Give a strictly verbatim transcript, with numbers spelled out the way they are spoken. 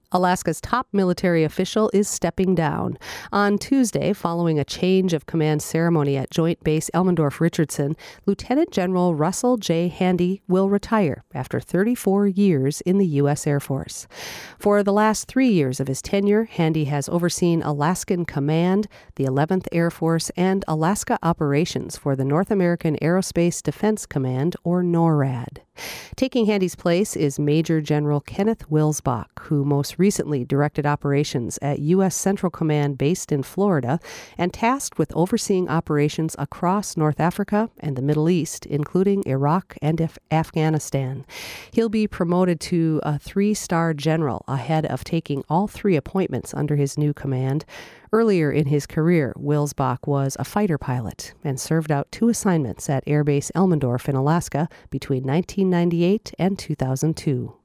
Alaska's top military official is stepping down. On Tuesday, following a change of command ceremony at Joint Base Elmendorf-Richardson, Lieutenant General Russell J. Handy will retire after thirty-four years in the U S Air Force. For the last three years of his tenure, Handy has overseen Alaskan Command, the eleventh Air Force, and Alaska operations for the North American Aerospace Defense Command, or NORAD. Taking Handy's place is Major General Kenneth Wilsbach, who most recently directed operations at U S Central Command based in Florida and tasked with overseeing operations across North Africa and the Middle East, including Iraq and Af- Afghanistan. He'll be promoted to a three-star general ahead of taking all three appointments under his new command. Earlier in his career, Wilsbach was a fighter pilot and served out two assignments at Air Base Elmendorf in Alaska between nineteen ninety-eight and two thousand two.